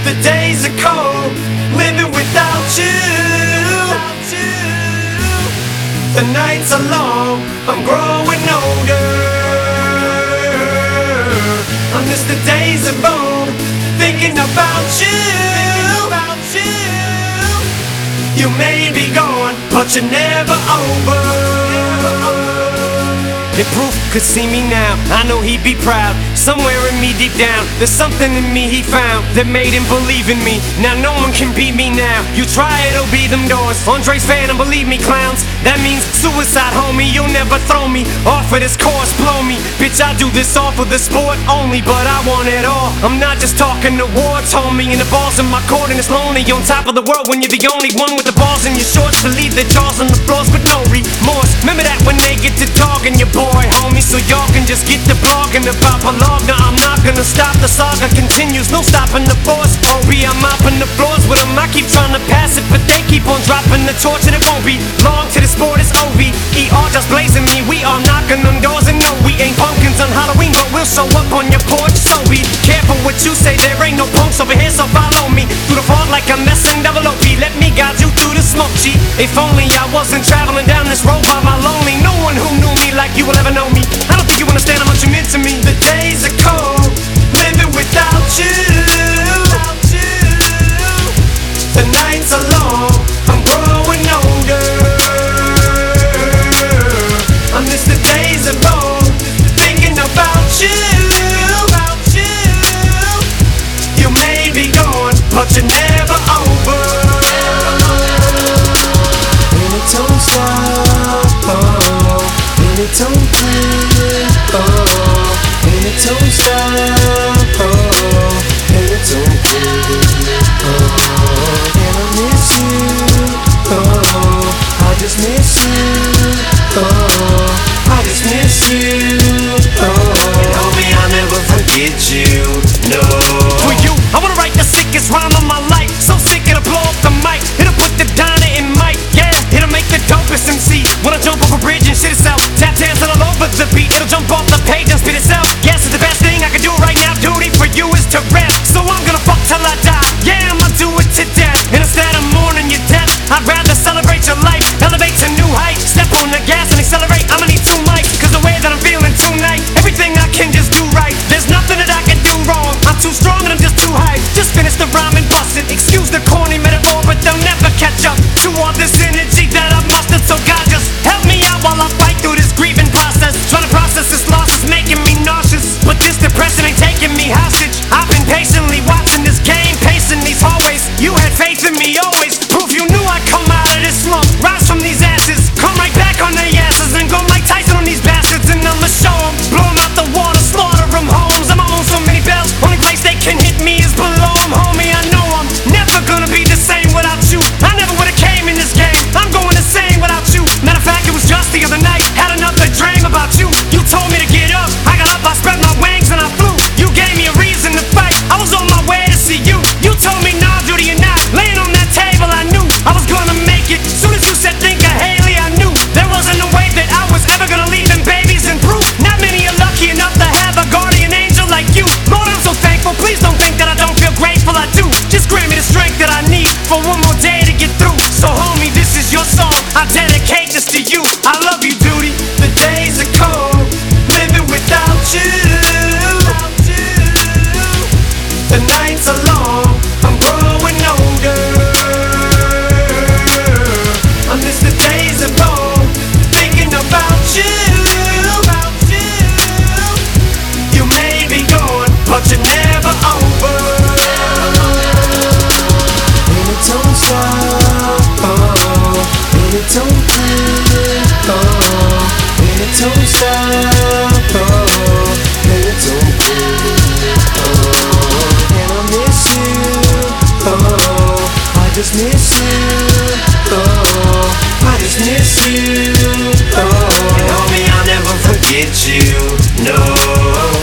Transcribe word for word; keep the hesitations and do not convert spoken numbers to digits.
The days are cold, living without you. The nights are long, I'm growing older. I miss the days of old, thinking about you. You may be gone, but you're never over. If Proof could see me now, I know he'd be proud. Somewhere in me deep down, there's something in me he found that made him believe in me. Now no one can beat me now. You try, it'll be them doors. Andre's fan and believe me, clowns. That means suicide, homie. You'll never throw me off of this course, blow me. Bitch, I do this all for the sport only, but I want it all. I'm not just talking awards, homie. And the ball's in my court and it's lonely. On top of the world when you're the only one with the balls in your shorts. To leave the jaws on the floors with no remorse. Remember that when they get to dogging your boy, homie. So y'all can just get to blogging about my log. Now I'm not gonna stop, the saga continues. No stopping the force. O B, I'm mopping the floors with them. I keep trying to pass it, but they keep on dropping the torch. And it won't be long to the sport, it's O V E R just blazing me. We are knocking on doors and no, we ain't pumpkins on Halloween, but we'll show up on your porch. So be careful what you say, there ain't no punks over here, so follow me through the fog like I'm messing double O P. Let me guide you through the smoke, G. If only I wasn't traveling down this road by my lonely. No one who knew me like you will ever know me. I don't think you understand how much you meant to me. The days are cold, living without you. The nights are long, I'm growing older. I miss the days of old, thinking about you. You may be gone, but you're never over. And it don't stop, oh, and it don't quit, oh, and it don't stop, oh, and it don't quit, oh. And I miss you, oh, I just miss you, oh, I just miss you, oh. And homie, I'll never forget you, no. For you, I wanna write the sickest rhyme of my life. So sick it'll blow up the mic. It'll put the diner in mic, yeah. It'll make the dopest M C wanna jump off a bridge and shit itself. Tap dancing all over the beat. It'll jump off the page and spit itself. Yes, it's the best thing I can do right now. Duty for you is to rap. So I'm gonna fuck till I die. Yeah, I'ma do it to death. And instead of mourning your death, I'd rather celebrate your life. Elevate to new heights. Step on the gas and accelerate. I'ma need two mics, cause the way that I'm feeling tonight, everything I can just do right. There's nothing that I can do wrong. I'm too strong and I'm just too hype. Just finish the rhyme and bust it. Excuse the corny metaphor, but they'll never catch up to all this energy that I've mustered. So God, just help me out while I fight through this grieving process. Trying to process this loss is making me nauseous, but this depression ain't taking me hostage. I've been patiently watching this game, pacing these hallways. You had faith in me always. Proof you knew I'd come out of this slump, rise from these ashes, come right back on their asses, and go Mike Tyson on these bastards. And I'ma show them, blow them out the water, slaughter them homes. I'm on so many bells, only place they can hit me is below them. Homie, I know I'm never gonna be the same without you. I never would've came in this game, I'm going insane without you. Matter of fact, it was just the other night, had another dream about you. You told me to get up, I got up, I spread my wings and I flew. You gave me a reason to fight, I was on my way to see you. You told me nah, duty or not, laying on that table I knew I was gonna make it. Soon as you said think of Haley, I knew there wasn't a way that I was ever gonna leave them babies in proof. Not many are lucky enough to have a guardian angel like you. Lord, I'm so thankful, please don't think that I don't feel grateful, I do. Just grant me the strength that I need for one more day to get through. So homie, this is your song, I dedicate this to you. I love you, duty. The days are cold, living without you. The nights are long, I'm growing older. I miss the days of old, thinking about you. You may be gone, but you're never over. And it don't stop, oh, and it don't quit, oh, and it don't stop, oh, and it don't quit, oh. And I miss you, oh, I just miss you, oh, I just miss you, oh. And homie, I'll never forget you, no.